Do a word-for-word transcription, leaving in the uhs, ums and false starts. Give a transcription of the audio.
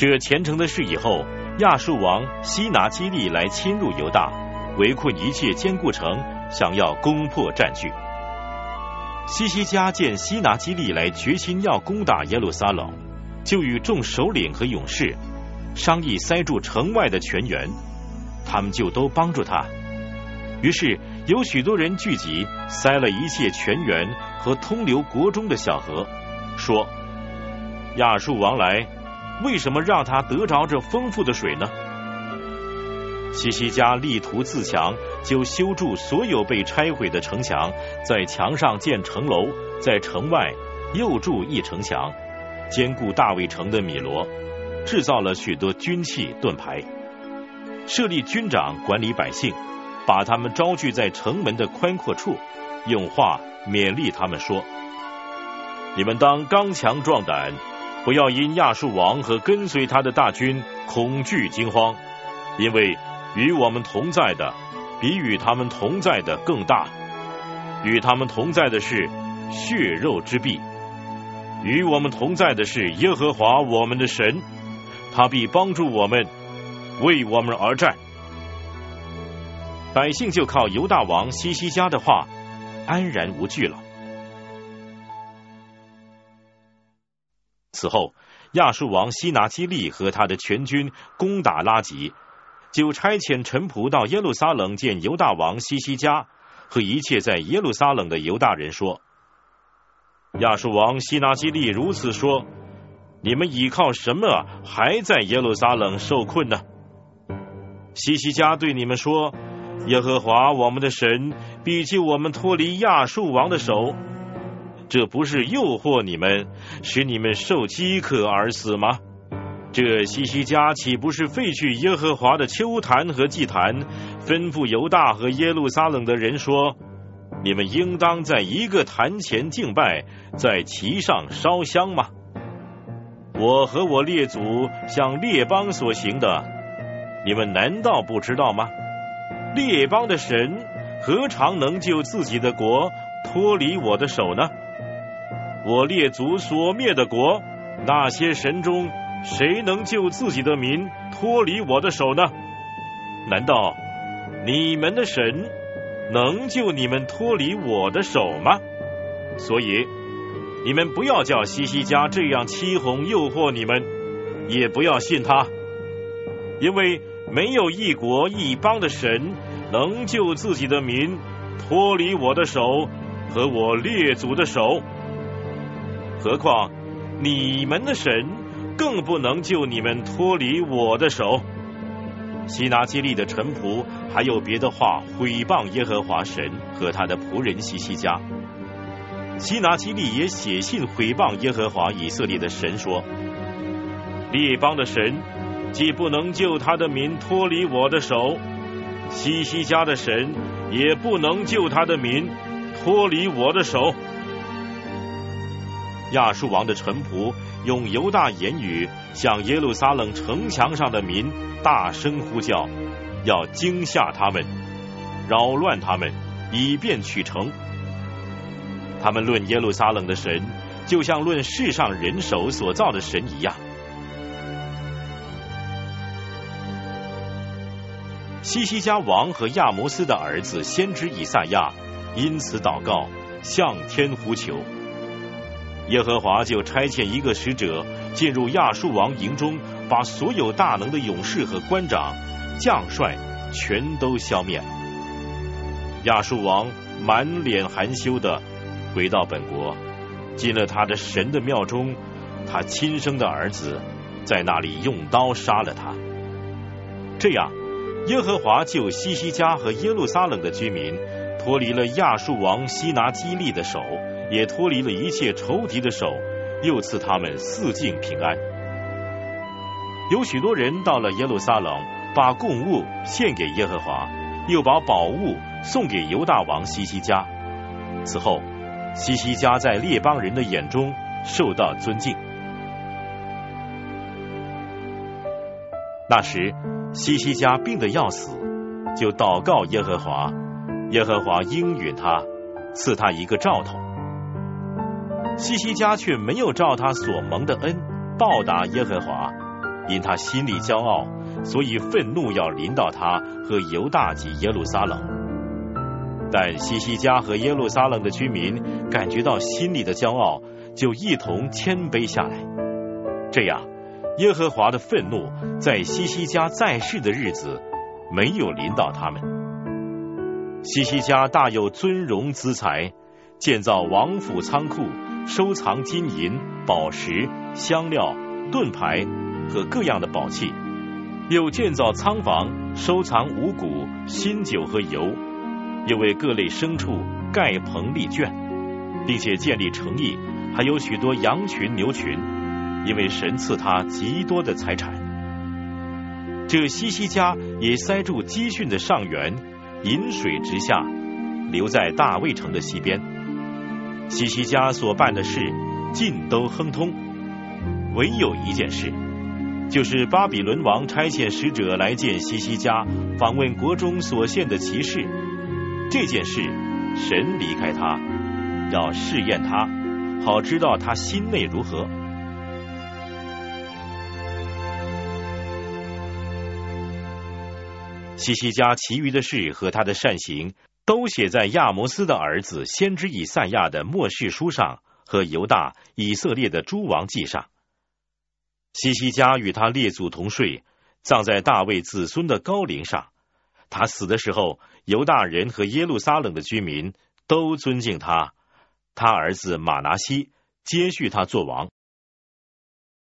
这虔诚的事以后，亚述王西拿基利来侵入犹大，围困一切坚固城，想要攻破占据。西西家见西拿基利来决心要攻打耶路撒冷，就与众首领和勇士商议塞住城外的泉源，他们就都帮助他。于是有许多人聚集，塞了一切泉源和通流国中的小河，说：亚述王来，为什么让他得着这丰富的水呢？西西家力图自强，就修筑所有被拆毁的城墙，在墙上建城楼，在城外又筑一城墙，坚固大卫城的米罗，制造了许多军器盾牌，设立军长管理百姓，把他们招聚在城门的宽阔处，用话勉励他们说：你们当刚强壮胆，不要因亚述王和跟随他的大军恐惧惊慌，因为与我们同在的比与他们同在的更大，与他们同在的是血肉之臂，与我们同在的是耶和华我们的神，他必帮助我们，为我们而战。百姓就靠犹大王西西家的话安然无惧了。此后，亚述王西拿基利和他的全军攻打拉吉，就差遣臣仆到耶路撒冷见犹大王西西家和一切在耶路撒冷的犹大人说：亚述王西拿基利如此说，你们倚靠什么还在耶路撒冷受困呢？西西家对你们说：耶和华我们的神必救我们脱离亚述王的手，这不是诱惑你们，使你们受饥渴而死吗？这西西家岂不是废去耶和华的丘坛和祭坛，吩咐犹大和耶路撒冷的人说：你们应当在一个坛前敬拜，在其上烧香吗？我和我列祖向列邦所行的，你们难道不知道吗？列邦的神何尝能救自己的国脱离我的手呢？我列祖所灭的国，那些神中谁能救自己的民脱离我的手呢？难道你们的神能救你们脱离我的手吗？所以你们不要叫西西家这样欺哄诱惑你们，也不要信他，因为没有一国一邦的神能救自己的民脱离我的手和我列祖的手，何况你们的神更不能救你们脱离我的手。西拿基利的臣仆还有别的话毁谤耶和华神和他的仆人西西家。西拿基利也写信毁谤耶和华以色列的神说：列邦的神既不能救他的民脱离我的手，西西家的神也不能救他的民脱离我的手。亚述王的臣仆用犹大言语向耶路撒冷城墙上的民大声呼叫，要惊吓他们，扰乱他们，以便取城。他们论耶路撒冷的神，就像论世上人手所造的神一样。西西家王和亚摩斯的儿子先知以赛亚因此祷告，向天呼求。耶和华就差遣一个使者进入亚述王营中，把所有大能的勇士和官长、将帅全都消灭了。亚述王满脸含羞的回到本国，进了他的神的庙中，他亲生的儿子在那里用刀杀了他。这样，耶和华救西西家和耶路撒冷的居民脱离了亚述王西拿基利的手，也脱离了一切仇敌的手，又赐他们四境平安。有许多人到了耶路撒冷，把供物献给耶和华，又把宝物送给犹大王西西家。此后，西西家在列邦人的眼中受到尊敬。那时，西西家病得要死，就祷告耶和华，耶和华应允他，赐他一个兆头。西西家却没有照他所蒙的恩报答耶和华， 因他心里骄傲，所以愤怒要临到他和犹大及耶路撒冷。但西西家和耶路撒冷的居民感觉到心里的骄傲，就一同谦卑下来。这样，耶和华的愤怒在西西家在世的日子没有临到他们。西西家大有尊荣资财，建造王府仓库，收藏金银、宝石、香料、盾牌和各样的宝器，又建造仓房，收藏五谷、新酒和油，又为各类牲畜盖棚立圈，并且建立城邑，还有许多羊群牛群，因为神赐他极多的财产。这西西家也塞住基训的上源，引水直下，流在大卫城的西边。西西家所办的事尽都亨通，唯有一件事，就是巴比伦王差遣使者来见西西家，访问国中所献的奇事。这件事神离开他，要试验他，好知道他心内如何。西西家其余的事和他的善行，都写在亚摩斯的儿子先知以赛亚的末世书上和犹大以色列的诸王记上。西西家与他列祖同睡，葬在大卫子孙的高陵上。他死的时候，犹大人和耶路撒冷的居民都尊敬他。他儿子马拿西接续他做王。